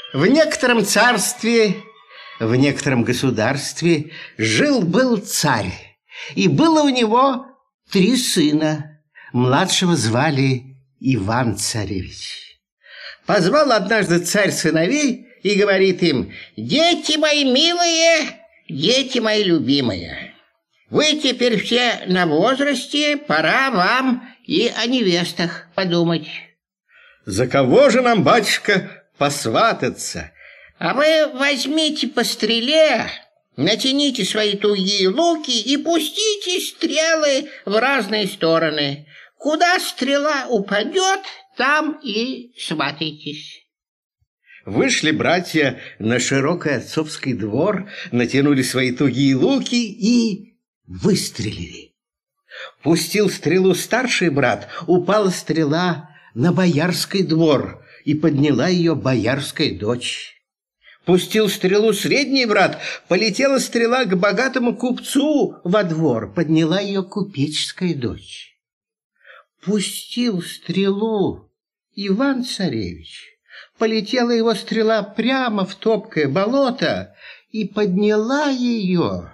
В некотором царстве, в некотором государстве жил-был царь, и было у него 3 сына. Младшего звали Иван-царевич. Позвал однажды царь сыновей и говорит им: «Дети мои милые, дети мои любимые, вы теперь все на возрасте, пора вам и о невестах подумать». «За кого же нам, батюшка, посвататься?» «А вы возьмите по стреле, натяните свои тугие луки и пустите стрелы в разные стороны. Куда стрела упадет, там и сватайтесь». Вышли братья на широкий отцовский двор, натянули свои тугие луки и выстрелили. Пустил стрелу старший брат, упала стрела на боярский двор, и подняла ее боярская дочь. Пустил стрелу средний брат, полетела стрела к богатому купцу во двор, подняла ее купеческая дочь. Пустил стрелу Иван-царевич, полетела его стрела прямо в топкое болото, и подняла ее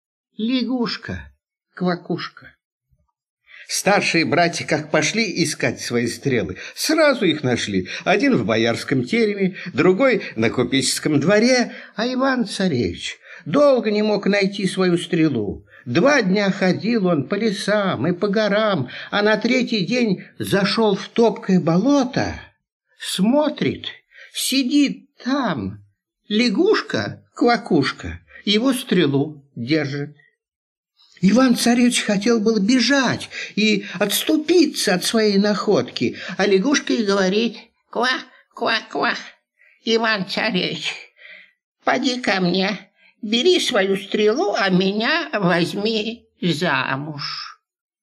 лягушка-квакушка. Старшие братья, как пошли искать свои стрелы, сразу их нашли. Один в боярском тереме, другой на купеческом дворе, а Иван-царевич долго не мог найти свою стрелу. 2 дня ходил он по лесам и по горам, а на 3-й день зашел в топкое болото, смотрит, сидит там лягушка-квакушка, его стрелу держит. Иван-царевич хотел было бежать и отступиться от своей находки, а лягушка и говорит: «Ква-ква-ква, Иван-царевич, поди ко мне, бери свою стрелу, а меня возьми замуж».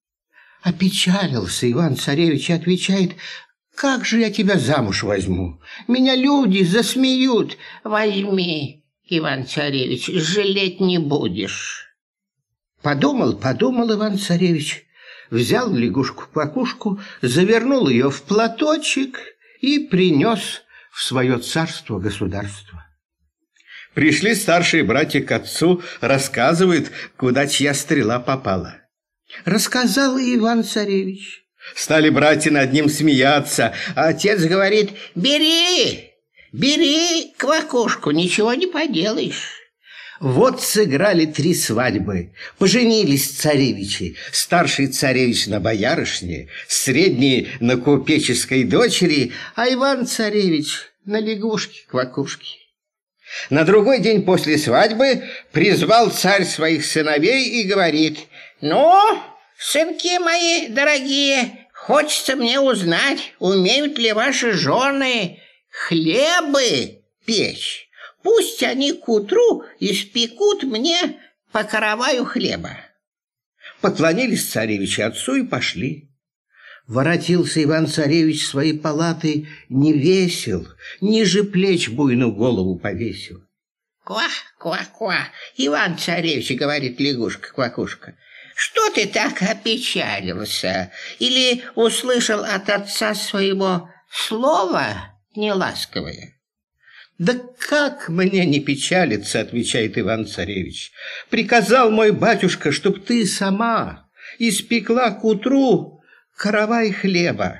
Опечалился Иван-царевич и отвечает: «Как же я тебя замуж возьму? Меня люди засмеют». «Возьми, Иван-царевич, жалеть не будешь». Подумал Иван-царевич, взял лягушку-квакушку, завернул ее в платочек и принес в свое царство-государство. Пришли старшие братья к отцу, рассказывают, куда чья стрела попала. Рассказал и Иван-царевич. Стали братья над ним смеяться, а отец говорит: «Бери, квакушку, ничего не поделаешь». Вот сыграли 3 свадьбы, поженились царевичи. Старший царевич на боярышне, средний на купеческой дочери, а Иван-царевич на лягушке-квакушке. На другой день после свадьбы призвал царь своих сыновей и говорит: «Ну, сынки мои дорогие, хочется мне узнать, умеют ли ваши жены хлебы печь. Пусть они к утру испекут мне по караваю хлеба». Поклонились царевичи отцу и пошли. Воротился Иван-царевич в свои палаты не весел, ниже плеч буйную голову повесил. «Ква-ква-ква, Иван-царевич, — говорит лягушка-квакушка, — что ты так опечалился? Или услышал от отца своего слово неласковое?» «Да как мне не печалиться, — отвечает Иван-царевич, — приказал мой батюшка, чтоб ты сама испекла к утру каравай хлеба».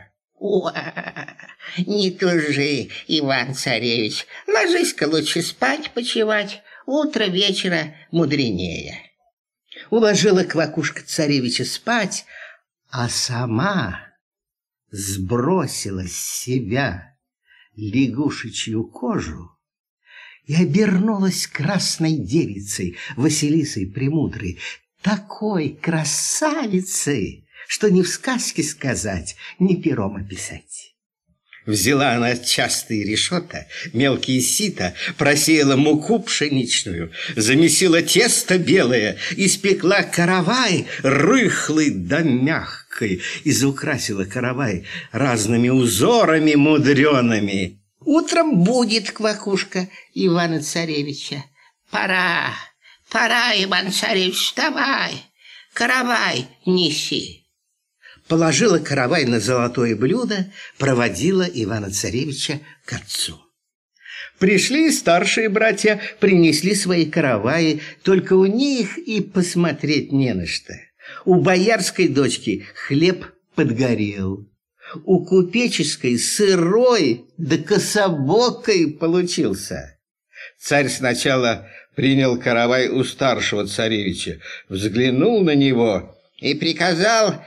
Не тужи, Иван-царевич, ложись-ка лучше спать почивать, утро вечера мудренее. Уложила квакушка царевича спать, а сама сбросила с себя лягушечью кожу и обернулась красной девицей, Василисой Премудрой, такой красавицей, что ни в сказке сказать, ни пером описать. Взяла она частые решета, мелкие сито, просеяла муку пшеничную, замесила тесто белое, испекла каравай рыхлый да мягкий, изукрасила каравай разными узорами мудреными. Утром будет квакушка Ивана-царевича. Пора, Иван-царевич, вставай, каравай неси. Положила каравай на золотое блюдо, проводила Ивана-царевича к отцу. Пришли старшие братья, принесли свои караваи, только у них и посмотреть не на что. У боярской дочки хлеб подгорел, у купеческой сырой да кособокой получился. Царь сначала принял каравай у старшего царевича, взглянул на него и приказал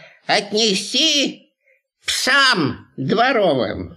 отнести псам дворовым.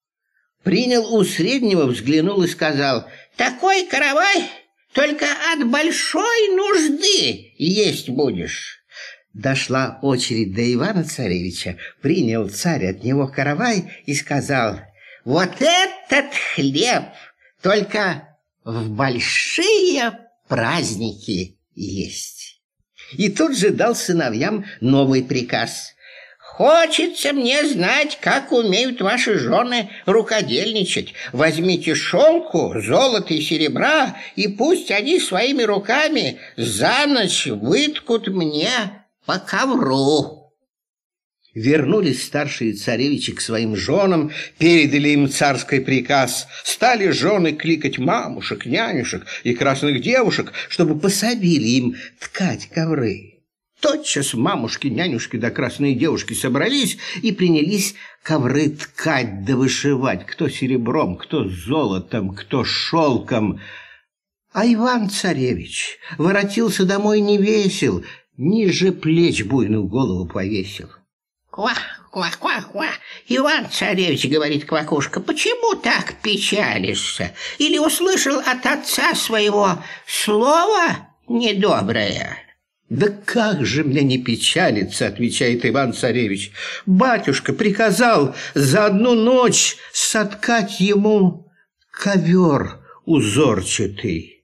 Принял у среднего, взглянул и сказал: такой каравай только от большой нужды есть будешь. Дошла очередь до Ивана-царевича, принял царь от него каравай и сказал: вот этот хлеб только в большие праздники есть. И тут же дал сыновьям новый приказ: хочется мне знать, как умеют ваши жены рукодельничать. Возьмите шелку, золота и серебра, и пусть они своими руками за ночь выткут мне по ковру. Вернулись старшие царевичи к своим женам, передали им царский приказ. Стали жены кликать мамушек, нянюшек и красных девушек, чтобы пособили им ткать ковры. Тотчас мамушки, нянюшки да красные девушки собрались и принялись ковры ткать да вышивать, кто серебром, кто золотом, кто шелком. А Иван-царевич воротился домой не весел, ниже плеч буйную голову повесил. «Ква, ква, ква, ква! Иван-царевич, — говорит Квакушка, — почему так печалишься? Или услышал от отца своего слово недоброе?» «Да как же мне не печалиться, — отвечает Иван-царевич, — батюшка приказал за одну ночь соткать ему ковер узорчатый».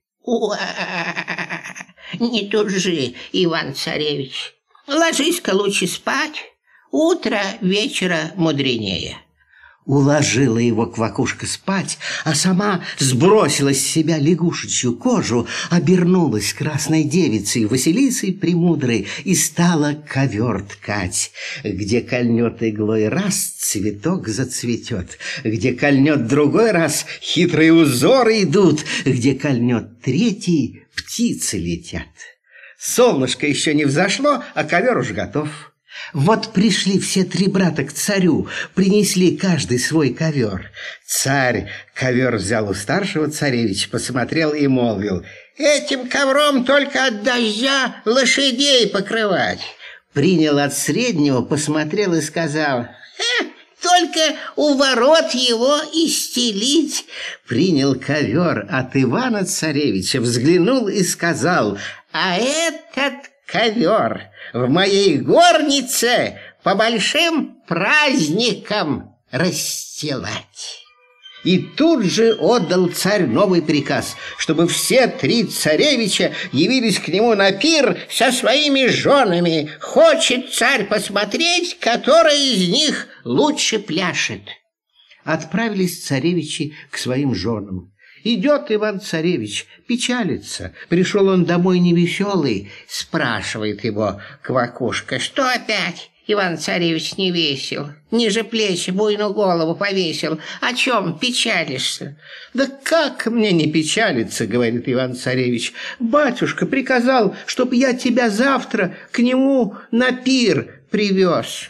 «Не тужи, Иван-царевич, ложись-ка лучше спать, утро вечера мудренее». Уложила его Квакушка спать, а сама сбросила с себя лягушечью кожу, обернулась красной девицей Василисой Премудрой и стала ковер ткать. Где кольнет иглой раз, цветок зацветет, где кольнет другой раз, хитрые узоры идут, где кольнет третий, птицы летят. Солнышко еще не взошло, а ковер уж готов. Вот пришли все три брата к царю, принесли каждый свой ковер. Царь ковер взял у старшего царевича, посмотрел и молвил: «Этим ковром только от дождя лошадей покрывать». Принял от среднего, посмотрел и сказал: «Только у ворот его и стелить». Принял ковер от Ивана-царевича, взглянул и сказал: «А этот ковер в моей горнице по большим праздникам расстилать». И тут же отдал царь новый приказ, чтобы все три царевича явились к нему на пир со своими женами. Хочет царь посмотреть, которая из них лучше пляшет. Отправились царевичи к своим женам. Идет Иван-царевич, печалится. Пришел он домой невеселый. Спрашивает его Квакушка: «Что опять, Иван-царевич, не весел? Ниже плечи буйную голову повесил. О чем печалишься?» «Да как мне не печалиться, — говорит Иван-царевич, — батюшка приказал, чтоб я тебя завтра к нему на пир привез».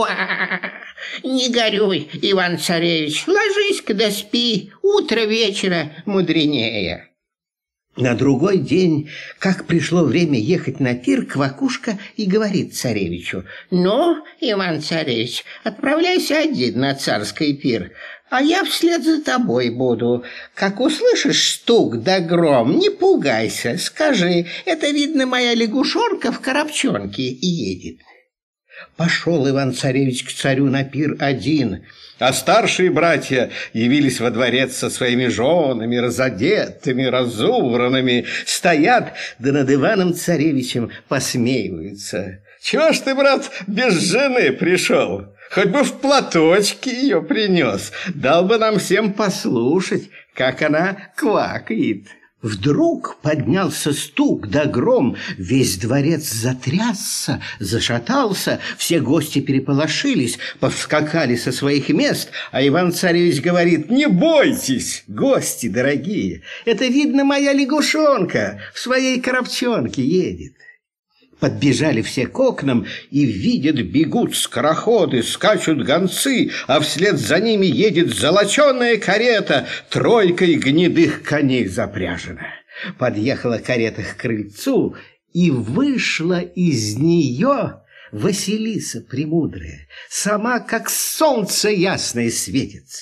«Не горюй, Иван-царевич, ложись-ка да спи, утро вечера мудренее». На другой день, как пришло время ехать на пир, Квакушка и говорит царевичу: «Ну, Иван-царевич, отправляйся один на царский пир, а я вслед за тобой буду. Как услышишь стук да гром, не пугайся, скажи: это, видно, моя лягушонка в коробчонке едет». Пошел Иван-царевич к царю на пир один, а старшие братья явились во дворец со своими женами, разодетыми, разубранными, стоят, да над Иваном-царевичем посмеиваются. «Чего ж ты, брат, без жены пришел? Хоть бы в платочке ее принес, дал бы нам всем послушать, как она квакает». Вдруг поднялся стук да гром, весь дворец затрясся, зашатался, все гости переполошились, повскакали со своих мест, а Иван-царевич говорит: «Не бойтесь, гости дорогие, это, видно, моя лягушонка в своей коробчонке едет». Подбежали все к окнам и видят, бегут скороходы, скачут гонцы, а вслед за ними едет золоченая карета, тройкой гнедых коней запряжена. Подъехала карета к крыльцу, и вышла из нее Василиса Премудрая, сама как солнце ясное светится.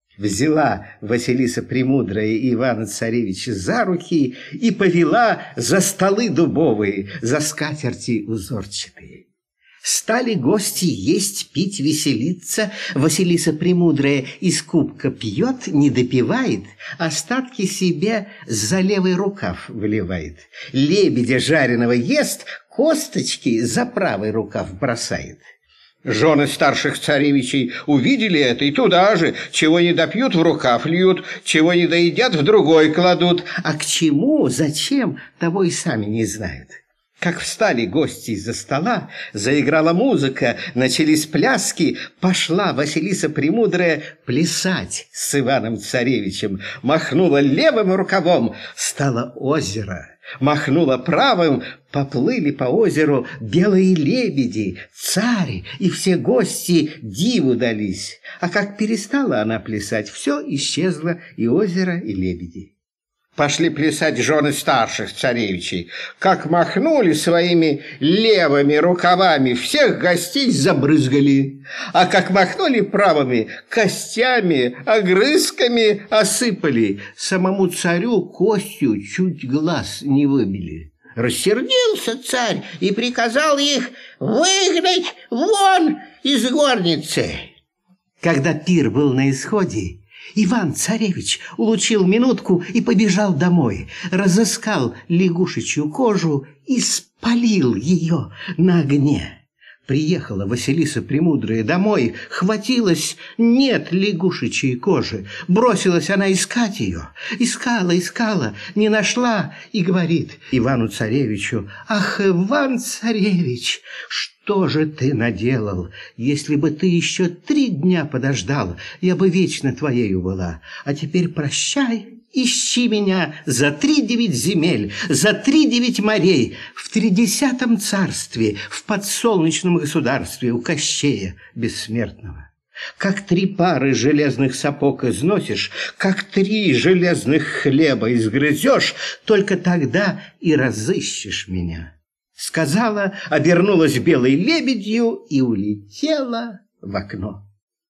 Взяла Василиса Премудрая Ивана-царевича за руки и повела за столы дубовые, за скатерти узорчатые. Стали гости есть, пить, веселиться. Василиса Премудрая из кубка пьет, не допивает, остатки себе за левый рукав выливает. Лебедя жареного ест, косточки за правый рукав бросает. Жены старших царевичей увидели это и туда же, чего не допьют, в рукав льют, чего не доедят, в другой кладут. А к чему, зачем, того и сами не знают. Как встали гости из-за стола, заиграла музыка, начались пляски, пошла Василиса Премудрая плясать с Иваном-царевичем, махнула левым рукавом, стало озеро. Махнула правым, поплыли по озеру белые лебеди, царь и все гости диву дались. А как перестала она плясать, все исчезло, и озеро, и лебеди. Пошли плясать жены старших царевичей. Как махнули своими левыми рукавами, всех гостей забрызгали. А как махнули правыми, костями, огрызками осыпали. Самому царю костью чуть глаз не выбили. Рассердился царь и приказал их выгнать вон из горницы. Когда пир был на исходе, Иван-царевич улучил минутку и побежал домой, разыскал лягушечью кожу и спалил ее на огне. Приехала Василиса Премудрая домой, хватилась, нет лягушечьей кожи. Бросилась она искать ее. Искала, не нашла и говорит Ивану-царевичу: «Ах, Иван-царевич, что же ты наделал? Если бы ты еще 3 дня подождал, я бы вечно твоею была. А теперь прощай». Ищи меня за 39 земель, за 39 морей, в 30 царстве, в подсолнечном государстве у Кощея бессмертного. Как 3 пары железных сапог износишь, как 3 железных хлеба изгрызешь, только тогда и разыщешь меня. Сказала, обернулась белой лебедью и улетела в окно.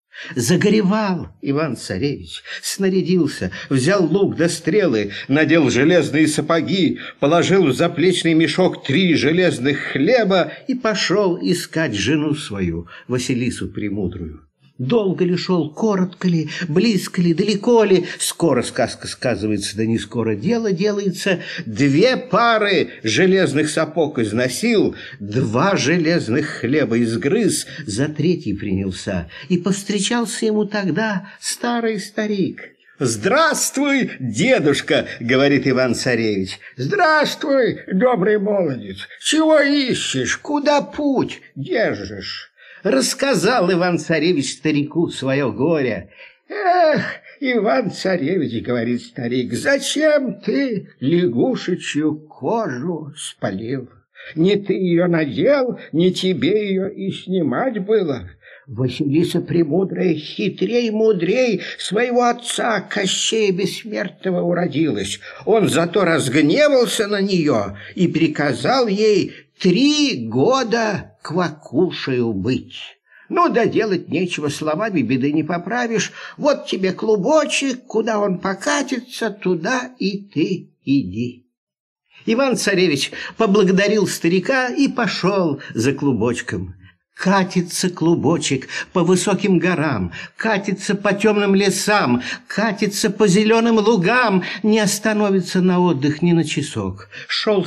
Загоревал Иван-царевич, снарядился, взял лук да стрелы, надел железные сапоги, положил в заплечный мешок 3 железных хлеба и пошел искать жену свою, Василису Премудрую. Долго ли шел, коротко ли, близко ли, далеко ли, скоро сказка сказывается, да не скоро дело делается. 2 пары железных сапог износил, 2 железных хлеба изгрыз, за 3-й принялся, и повстречался ему тогда старый старик. «Здравствуй, дедушка!» — говорит Иван-царевич. «Здравствуй, добрый молодец! Чего ищешь? Куда путь держишь?» Рассказал Иван-царевич старику свое горе. «Эх, Иван-царевич, — говорит старик, — зачем ты лягушечью кожу спалил? Не ты ее надел, не тебе ее и снимать было. Василиса Премудрая хитрей мудрей своего отца Кощея Бессмертного уродилась. Он зато разгневался на нее и приказал ей 3 года квакушею быть. Ну да делать нечего, словами беды не поправишь. Вот тебе клубочек, куда он покатится, туда и ты иди». Иван-царевич поблагодарил старика и пошел за клубочком. Катится клубочек по высоким горам, катится по темным лесам, катится по зеленым лугам, не остановится на отдых ни на часок. Шел,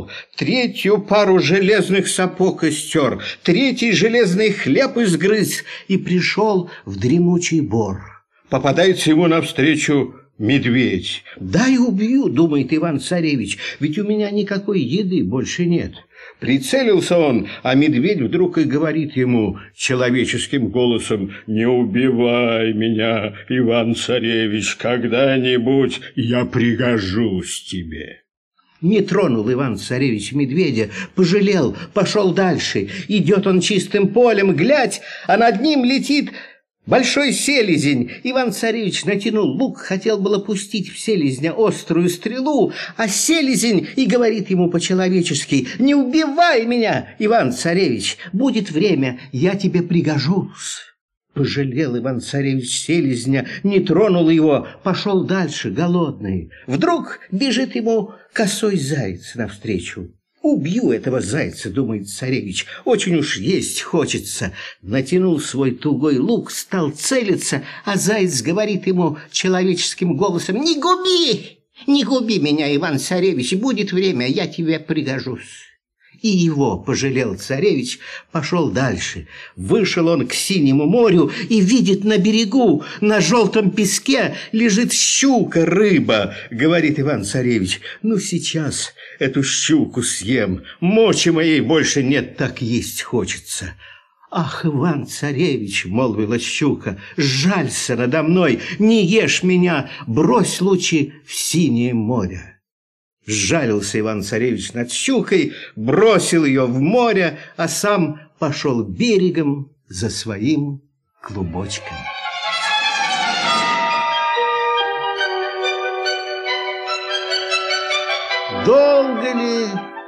3-ю пару железных сапог истер, 3-й железный хлеб изгрыз и пришел в дремучий бор. Попадается ему навстречу медведь. «Дай убью», — думает Иван-царевич, «ведь у меня никакой еды больше нет». Прицелился он, а медведь вдруг и говорит ему человеческим голосом: «Не убивай меня, Иван-царевич, когда-нибудь я пригожусь тебе». Не тронул Иван-царевич медведя, пожалел, пошел дальше. Идет он чистым полем, глядь, а над ним летит большой селезень. Иван-царевич натянул лук, хотел было пустить в селезня острую стрелу, а селезень и говорит ему по-человечески: «Не убивай меня, Иван-царевич, будет время, я тебе пригожусь». Пожалел Иван-царевич селезня, не тронул его, пошел дальше, голодный. Вдруг бежит ему косой заяц навстречу. «Убью этого зайца», — думает царевич, — «очень уж есть хочется». Натянул свой тугой лук, стал целиться, а заяц говорит ему человеческим голосом: «Не губи меня, Иван-царевич, будет время, я тебе пригожусь». И его пожалел царевич, пошел дальше. Вышел он к синему морю и видит на берегу, на желтом песке лежит щука, рыба. Говорит Иван-царевич: «Ну, сейчас эту щуку съем, мочи моей больше нет, так есть хочется». «Ах, Иван-царевич, — молвила щука, — жалься надо мной, не ешь меня, брось лучи в синее море». Сжалился Иван-царевич над щукой, бросил ее в море, а сам пошел берегом за своим клубочком. Долго ли,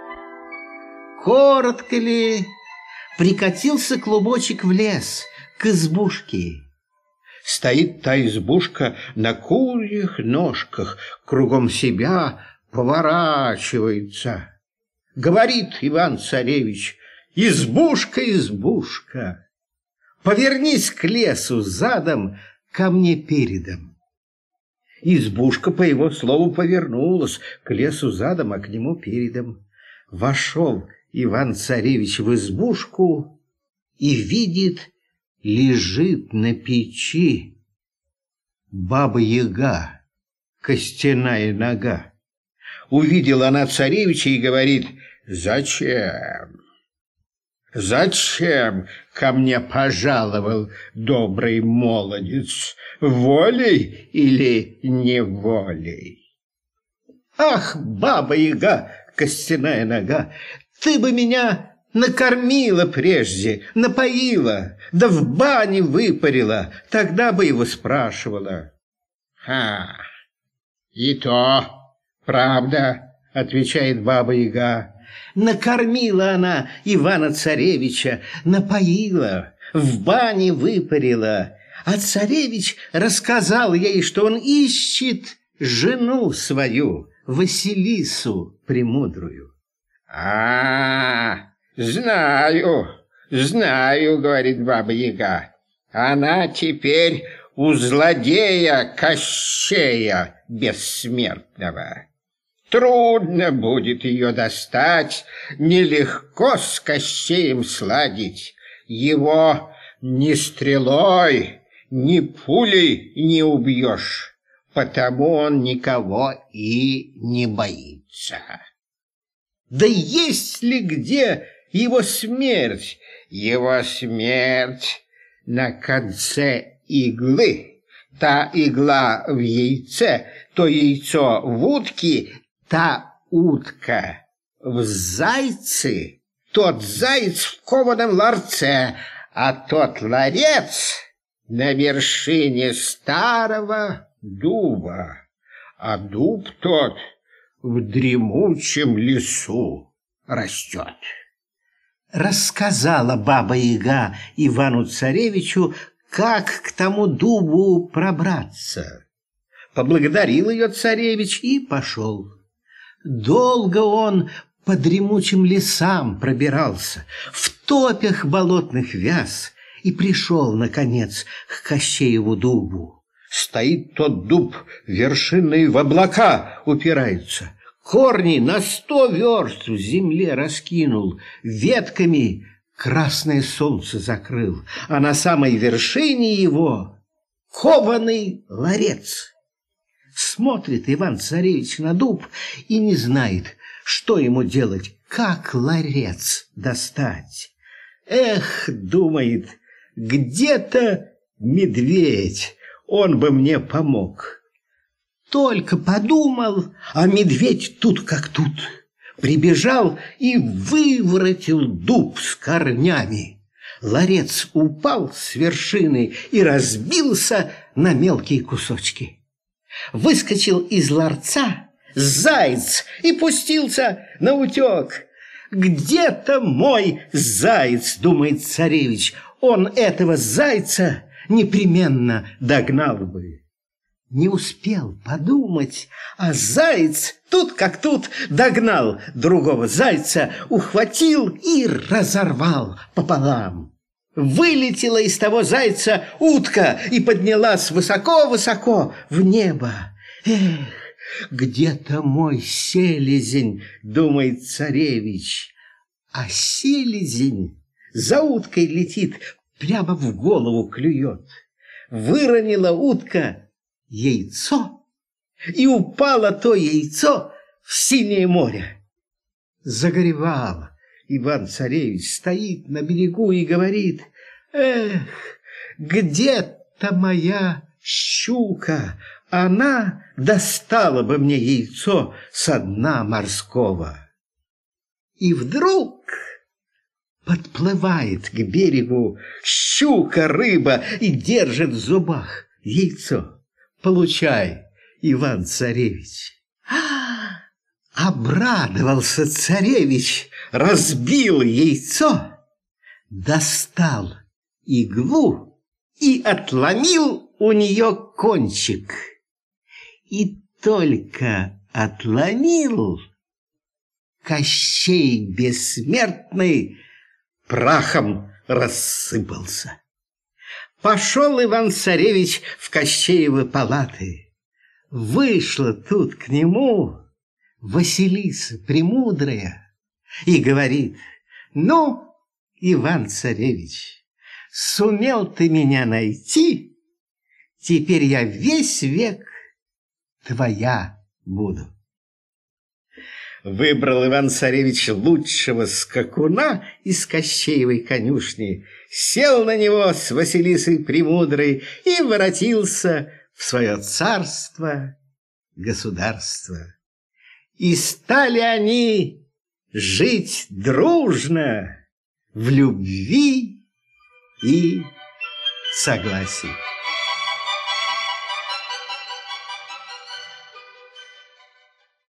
коротко ли, прикатился клубочек в лес к избушке. Стоит та избушка на курьих ножках, кругом себя поворачивается. Говорит Иван-царевич: «Избушка, избушка, повернись к лесу задом, ко мне передом». Избушка, по его слову, повернулась к лесу задом, а к нему передом. Вошел Иван-царевич в избушку и видит, лежит на печи Баба-Яга, костяная нога. Увидела она царевича и говорит: «Зачем? Зачем ко мне пожаловал добрый молодец? Волей или неволей?» «Ах, Баба-Яга, костяная нога, ты бы меня накормила прежде, напоила, да в бане выпарила, тогда бы его спрашивала». И то правда, — отвечает Баба-Яга. Накормила она Ивана-царевича, напоила, в бане выпарила, а царевич рассказал ей, что он ищет жену свою, Василису Премудрую. Знаю, — говорит Баба-Яга, — она теперь у злодея Кощея Бессмертного. Трудно будет ее достать, нелегко с Кощеем сладить. Его ни стрелой, ни пулей не убьешь, потому он никого и не боится. Да есть ли где его смерть? Его смерть на конце иглы. Та игла в яйце, то яйцо в утке, та утка в зайце, тот заяц в кованом ларце, а тот ларец на вершине старого дуба, а дуб тот в дремучем лесу растет. Рассказала Баба-Яга Ивану-царевичу, как к тому дубу пробраться. Поблагодарил ее царевич и пошел. Долго он по дремучим лесам пробирался, в топях болотных вяз, и пришел, наконец, к Кощееву дубу. Стоит тот дуб, вершиной в облака упирается, корни на 100 верст в земле раскинул, ветками красное солнце закрыл, а на самой вершине его кованый ларец. Смотрит Иван-царевич на дуб и не знает, что ему делать, как ларец достать. Эх, думает, где-то медведь, он бы мне помог. Только подумал, а медведь тут как тут. Прибежал и выворотил дуб с корнями. Ларец упал с вершины и разбился на мелкие кусочки. Выскочил из ларца заяц и пустился наутек. «Где-то мой заяц», — думает царевич, он этого зайца непременно догнал бы. Не успел подумать, а заяц тут как тут догнал другого зайца, ухватил и разорвал пополам. Вылетела из того зайца утка и поднялась высоко-высоко в небо. Эх, где-то мой селезень, думает царевич, а селезень за уткой летит, прямо в голову клюет. Выронила утка яйцо, и упало то яйцо в синее море. Загоревал Иван-царевич, стоит на берегу и говорит: «Эх, где-то моя щука, она достала бы мне яйцо со дна морского». И вдруг подплывает к берегу щука-рыба и держит в зубах яйцо. «Получай, Иван-царевич». Обрадовался царевич, разбил яйцо, достал иглу и отломил у нее кончик. И только отломил, Кощей бессмертный прахом рассыпался. Пошел Иван-царевич в Кощеевы палаты. Вышла тут к нему Василиса Премудрая и говорит: «Ну, Иван-царевич, сумел ты меня найти, теперь я весь век твоя буду». Выбрал Иван-царевич лучшего скакуна из Кощеевой конюшни, сел на него с Василисой Премудрой и воротился в свое царство, государство. И стали они жить дружно в любви и согласии.